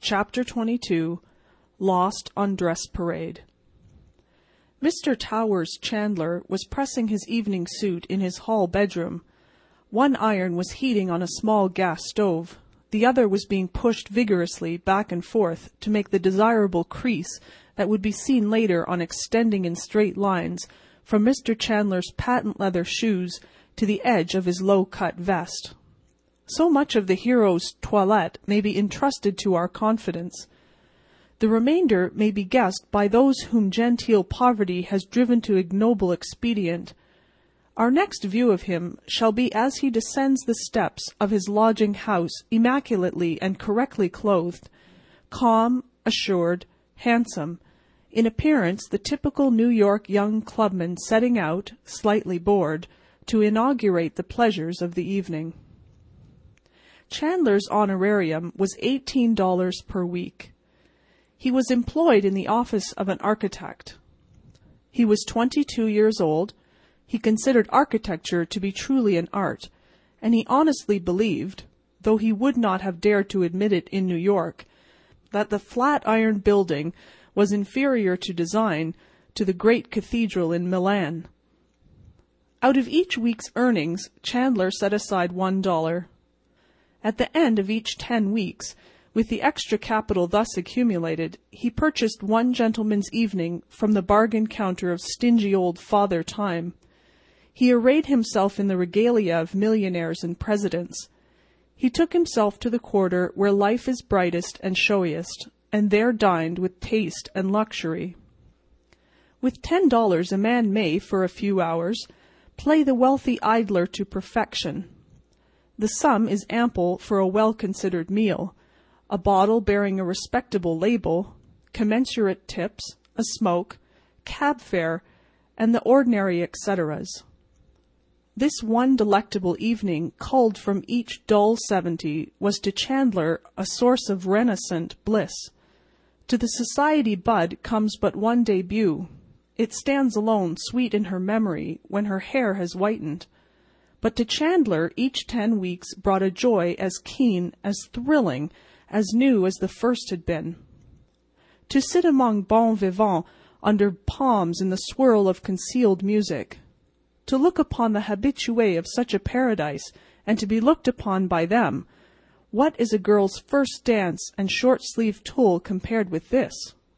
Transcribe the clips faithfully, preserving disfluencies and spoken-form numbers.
Chapter twenty-two. Lost on Dress Parade. Mister Towers Chandler was pressing his evening suit in his hall bedroom. One iron was heating on a small gas stove. The other was being pushed vigorously back and forth to make the desirable crease that would be seen later on extending in straight lines from Mister Chandler's patent leather shoes to the edge of his low-cut vest. So much of the hero's toilette may be entrusted to our confidence. The remainder may be guessed by those whom genteel poverty has driven to ignoble expedient. Our next view of him shall be as he descends the steps of his lodging-house immaculately and correctly clothed, calm, assured, handsome, in appearance the typical New York young clubman setting out, slightly bored, to inaugurate the pleasures of the evening. Chandler's honorarium was eighteen dollars per week. He was employed in the office of an architect. He was twenty-two years old. He considered architecture to be truly an art, and he honestly believed, though he would not have dared to admit it in New York, that the Flatiron Building was inferior to design to the great cathedral in Milan. Out of each week's earnings, Chandler set aside one dollar. At the end of each ten weeks, with the extra capital thus accumulated, he purchased one gentleman's evening from the bargain counter of stingy old Father Time. He arrayed himself in the regalia of millionaires and presidents. He took himself to the quarter where life is brightest and showiest, and there dined with taste and luxury. With ten dollars a man may, for a few hours, play the wealthy idler to perfection. The sum is ample for a well-considered meal, a bottle bearing a respectable label, commensurate tips, a smoke, cab fare, and the ordinary et ceteras. This one delectable evening culled from each dull seventy was to Chandler a source of renascent bliss. To the society bud comes but one debut. It stands alone sweet in her memory when her hair has whitened. But to Chandler each ten weeks brought a joy as keen, as thrilling, as new as the first had been. To sit among bons vivants under palms in the swirl of concealed music, to look upon the habitués of such a paradise and to be looked upon by them, what is a girl's first dance and short-sleeved tulle compared with this?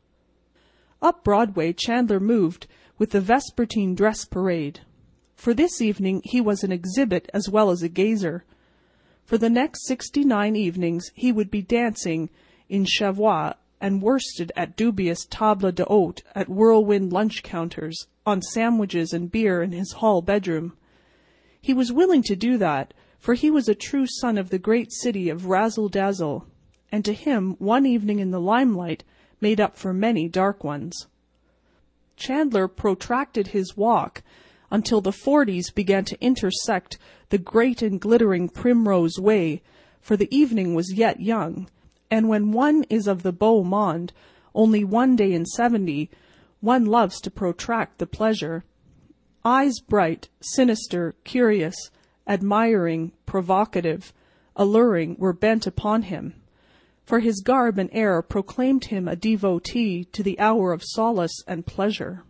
Up Broadway Chandler moved with the vespertine dress parade. For this evening he was an exhibit as well as a gazer. For the next sixty-nine evenings he would be dancing in chavois and worsted at dubious table d'hôte at whirlwind lunch counters, on sandwiches and beer in his hall bedroom. He was willing to do that, for he was a true son of the great city of razzle-dazzle, and to him one evening in the limelight made up for many dark ones. Chandler protracted his walk until the forties began to intersect the great and glittering Primrose Way, for the evening was yet young, and when one is of the beau monde, only one day in seventy, one loves to protract the pleasure. Eyes bright, sinister, curious, admiring, provocative, alluring were bent upon him, for his garb and air proclaimed him a devotee to the hour of solace and pleasure.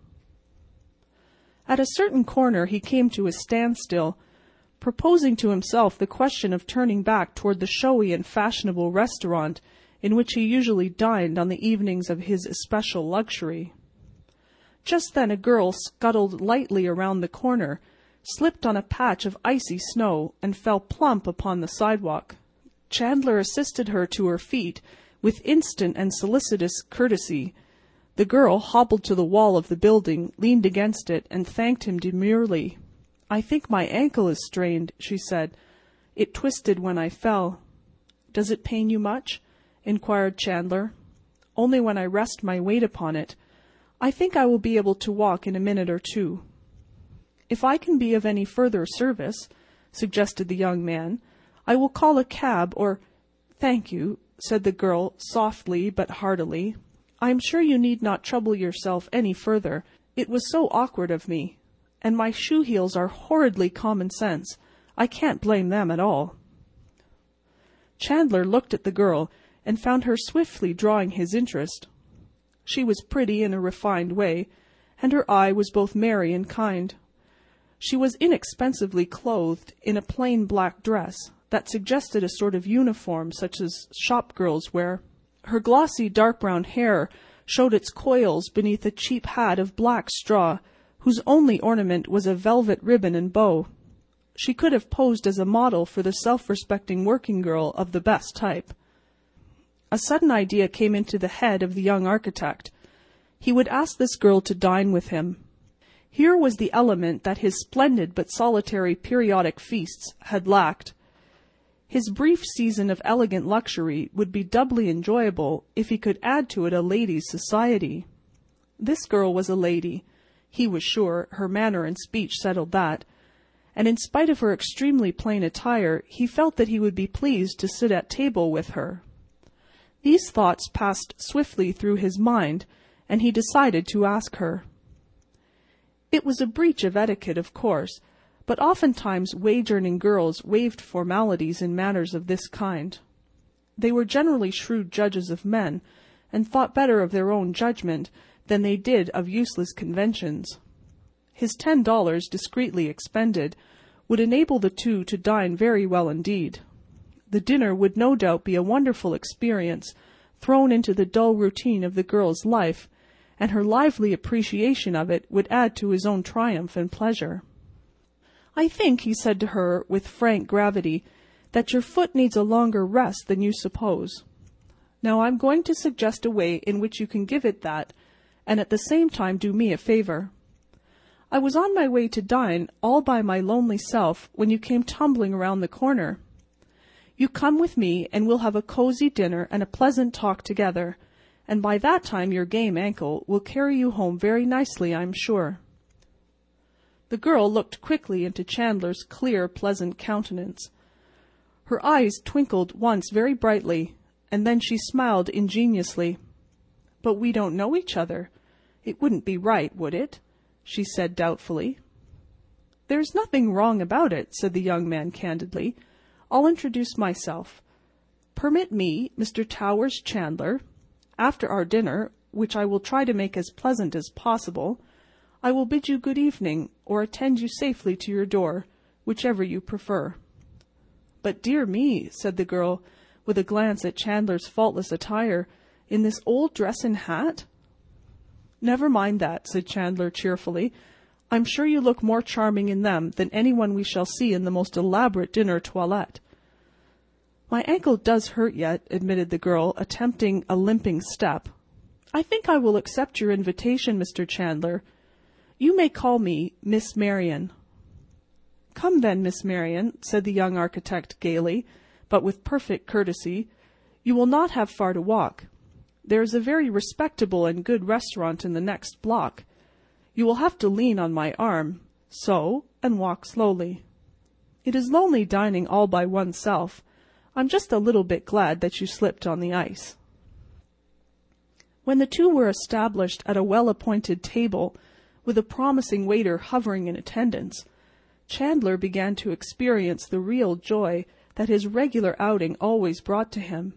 At a certain corner he came to a standstill, proposing to himself the question of turning back toward the showy and fashionable restaurant in which he usually dined on the evenings of his especial luxury. Just then a girl scuttled lightly around the corner, slipped on a patch of icy snow, and fell plump upon the sidewalk. Chandler assisted her to her feet with instant and solicitous courtesy. The girl hobbled to the wall of the building, leaned against it, and thanked him demurely. "I think my ankle is strained," she said. "It twisted when I fell." "Does it pain you much?" inquired Chandler. "Only when I rest my weight upon it. I think I will be able to walk in a minute or two." "If I can be of any further service," suggested the young man, "I will call a cab or—" "Thank you," said the girl, softly but heartily. "I am sure you need not trouble yourself any further. It was so awkward of me. And my shoe heels are horridly common sense. I can't blame them at all." Chandler looked at the girl and found her swiftly drawing his interest. She was pretty in a refined way, and her eye was both merry and kind. She was inexpensively clothed in a plain black dress that suggested a sort of uniform such as shop girls wear. Her glossy dark brown hair showed its coils beneath a cheap hat of black straw, whose only ornament was a velvet ribbon and bow. She could have posed as a model for the self-respecting working girl of the best type. A sudden idea came into the head of the young architect. He would ask this girl to dine with him. Here was the element that his splendid but solitary periodic feasts had lacked. His brief season of elegant luxury would be doubly enjoyable if he could add to it a lady's society. This girl was a lady. He was sure her manner and speech settled that, and in spite of her extremely plain attire, he felt that he would be pleased to sit at table with her. These thoughts passed swiftly through his mind, and he decided to ask her. It was a breach of etiquette, of course, but oftentimes wage-earning girls waived formalities in matters of this kind. They were generally shrewd judges of men, and thought better of their own judgment than they did of useless conventions. His ten dollars, discreetly expended, would enable the two to dine very well indeed. The dinner would no doubt be a wonderful experience, thrown into the dull routine of the girl's life, and her lively appreciation of it would add to his own triumph and pleasure. "I think," he said to her with frank gravity, "that your foot needs a longer rest than you suppose. Now I'm going to suggest a way in which you can give it that, and at the same time do me a favor. I was on my way to dine all by my lonely self when you came tumbling around the corner. You come with me, and we'll have a cozy dinner and a pleasant talk together, and by that time your game ankle will carry you home very nicely, I'm sure." The girl looked quickly into Chandler's clear, pleasant countenance. Her eyes twinkled once very brightly, and then she smiled ingeniously. "But we don't know each other. It wouldn't be right, would it?" she said doubtfully. "There's nothing wrong about it," said the young man candidly. "I'll introduce myself. Permit me, Mister Towers Chandler. After our dinner, which I will try to make as pleasant as possible, I will bid you good evening, or attend you safely to your door, whichever you prefer." "But dear me," said the girl, with a glance at Chandler's faultless attire, "in this old dress and hat?" "Never mind that," said Chandler cheerfully. "I'm sure you look more charming in them than anyone we shall see in the most elaborate dinner toilette." "My ankle does hurt yet," admitted the girl, attempting a limping step. "I think I will accept your invitation, Mister Chandler. You may call me Miss Marion." "Come then, Miss Marion," said the young architect gaily, but with perfect courtesy. "You will not have far to walk. There is a very respectable and good restaurant in the next block. You will have to lean on my arm, so, and walk slowly. It is lonely dining all by oneself. I'm just a little bit glad that you slipped on the ice." When the two were established at a well-appointed table, with a promising waiter hovering in attendance, Chandler began to experience the real joy that his regular outing always brought to him.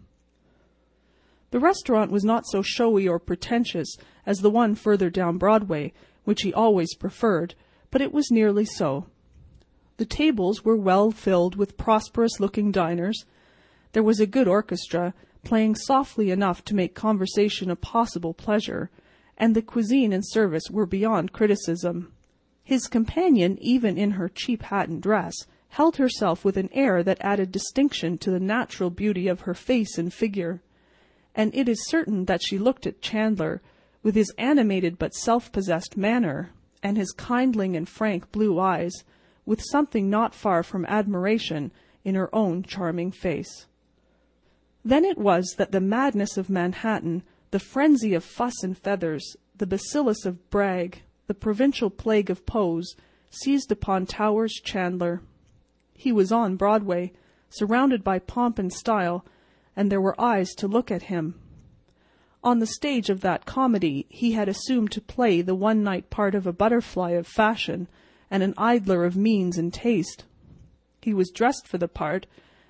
The restaurant was not so showy or pretentious as the one further down Broadway, which he always preferred, but it was nearly so. The tables were well filled with prosperous-looking diners. There was a good orchestra, playing softly enough to make conversation a possible pleasure, and the cuisine and service were beyond criticism. His companion, even in her cheap hat and dress, held herself with an air that added distinction to the natural beauty of her face and figure, and it is certain that she looked at Chandler, with his animated but self-possessed manner, and his kindling and frank blue eyes, with something not far from admiration in her own charming face. Then it was that the madness of Manhattan, the frenzy of fuss and feathers, the bacillus of brag, the provincial plague of pose, seized upon Towers Chandler. He was on Broadway, surrounded by pomp and style, and there were eyes to look at him. On the stage of that comedy he had assumed to play the one-night part of a butterfly of fashion and an idler of means and taste. He was dressed for the part,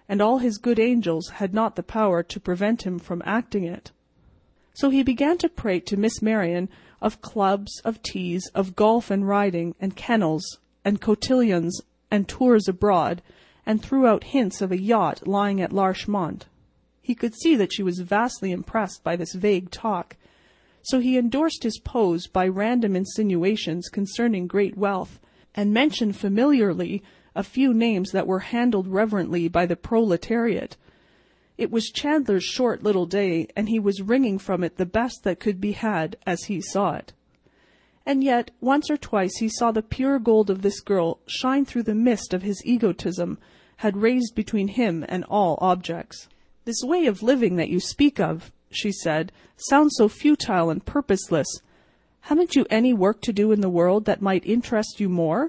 and all his good angels had not the power to prevent him from acting it. So he began to prate to Miss Marion of clubs, of teas, of golf and riding, and kennels, and cotillons, and tours abroad, and threw out hints of a yacht lying at Larchmont. He could see that she was vastly impressed by this vague talk, so he endorsed his pose by random insinuations concerning great wealth, and mentioned familiarly a few names that were handled reverently by the proletariat. It was Chandler's short little day, and he was wringing from it the best that could be had, as he saw it. And yet, once or twice he saw the pure gold of this girl shine through the mist of his egotism had raised between him and all objects. "This way of living that you speak of," she said, "sounds so futile and purposeless. Haven't you any work to do in the world that might interest you more?"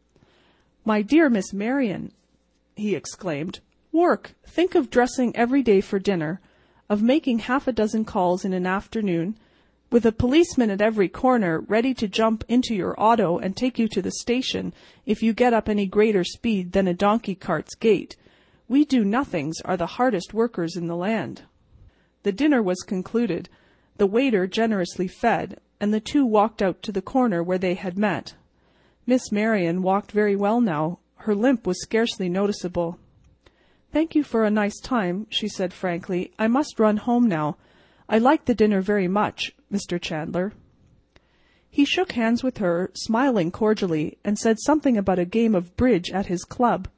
"My dear Miss Marion," he exclaimed, "work! Think of dressing every day for dinner, of making half a dozen calls in an afternoon, with a policeman at every corner ready to jump into your auto and take you to the station if you get up any greater speed than a donkey cart's gait. We do-nothings are the hardest workers in the land." The dinner was concluded, the waiter generously fed, and the two walked out to the corner where they had met. Miss Marion walked very well now. Her limp was scarcely noticeable. "Thank you for a nice time," she said frankly. "I must run home now. I liked the dinner very much, Mister Chandler." He shook hands with her, smiling cordially, and said something about a game of bridge at his club.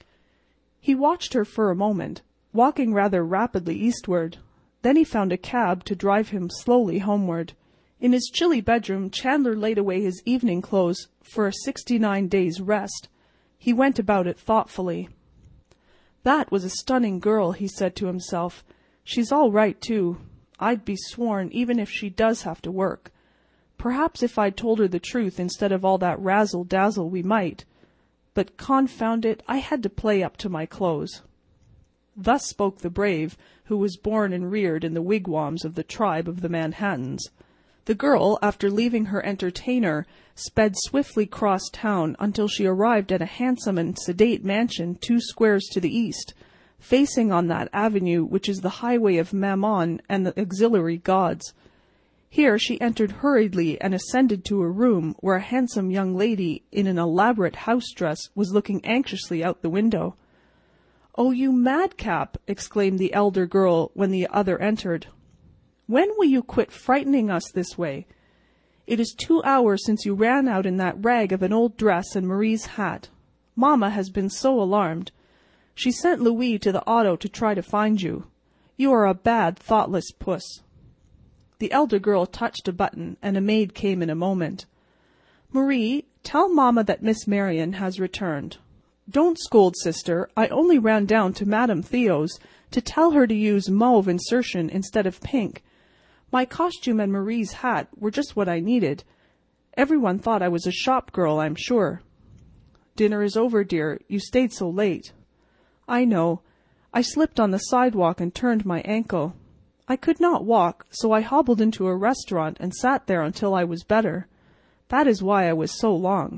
He watched her for a moment, walking rather rapidly eastward. Then he found a cab to drive him slowly homeward. In his chilly bedroom, Chandler laid away his evening clothes for a sixty-nine days' rest. He went about it thoughtfully. "That was a stunning girl," he said to himself. "She's all right, too. I'd be sworn even if she does have to work. Perhaps if I'd told her the truth instead of all that razzle-dazzle we might. But confound it, I had to play up to my clothes." Thus spoke the brave, who was born and reared in the wigwams of the tribe of the Manhattans. The girl, after leaving her entertainer, sped swiftly cross town until she arrived at a handsome and sedate mansion two squares to the east, facing on that avenue which is the highway of Mammon and the auxiliary gods. Here she entered hurriedly and ascended to a room where a handsome young lady in an elaborate house-dress was looking anxiously out the window. "Oh, you madcap!" exclaimed the elder girl when the other entered. "When will you quit frightening us this way? It is two hours since you ran out in that rag of an old dress and Marie's hat. Mamma has been so alarmed. She sent Louis to the auto to try to find you. You are a bad, thoughtless puss." The elder girl touched a button, and a maid came in a moment. "Marie, tell Mamma that Miss Marion has returned." "Don't scold, sister. I only ran down to Madame Theo's to tell her to use mauve insertion instead of pink. My costume and Marie's hat were just what I needed. Everyone thought I was a shop girl, I'm sure." "Dinner is over, dear. You stayed so late." "I know. I slipped on the sidewalk and turned my ankle. I could not walk, so I hobbled into a restaurant and sat there until I was better. That is why I was so long."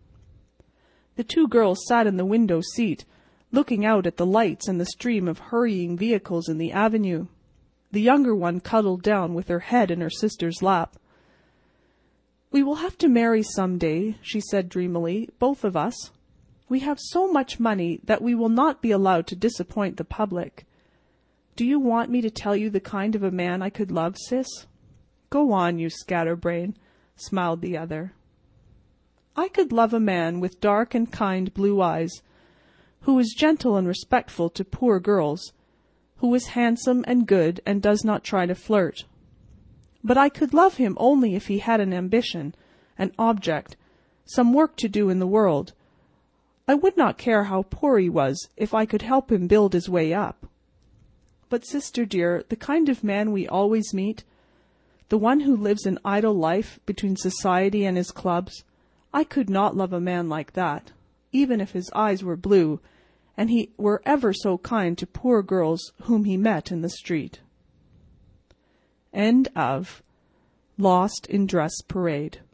The two girls sat in the window seat, looking out at the lights and the stream of hurrying vehicles in the avenue. The younger one cuddled down with her head in her sister's lap. "We will have to marry some day," she said dreamily, "both of us. We have so much money that we will not be allowed to disappoint the public. Do you want me to tell you the kind of a man I could love, sis?" "Go on, you scatterbrain," smiled the other. "I could love a man with dark and kind blue eyes, who is gentle and respectful to poor girls, who is handsome and good and does not try to flirt. But I could love him only if he had an ambition, an object, some work to do in the world. I would not care how poor he was if I could help him build his way up. But, sister dear, the kind of man we always meet, the one who lives an idle life between society and his clubs, I could not love a man like that, even if his eyes were blue, and he were ever so kind to poor girls whom he met in the street." End of Lost in Dress Parade.